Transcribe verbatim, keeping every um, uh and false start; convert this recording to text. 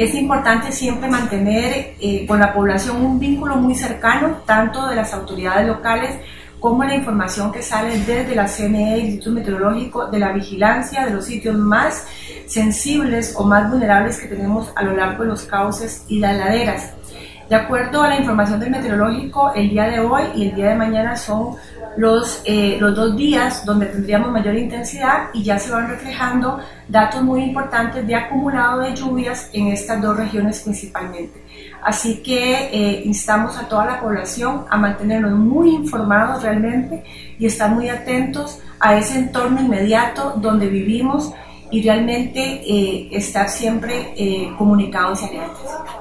Es importante siempre mantener eh, con la población un vínculo muy cercano, tanto de las autoridades locales como la información que sale desde la C N E, el Instituto Meteorológico, de la vigilancia de los sitios más sensibles o más vulnerables que tenemos a lo largo de los cauces y las laderas. De acuerdo a la información del meteorológico, el día de hoy y el día de mañana son los, eh, los dos días donde tendríamos mayor intensidad y ya se van reflejando datos muy importantes de acumulado de lluvias en estas dos regiones principalmente. Así que eh, instamos a toda la población a mantenernos muy informados realmente y estar muy atentos a ese entorno inmediato donde vivimos y realmente eh, estar siempre eh, comunicados y alertas.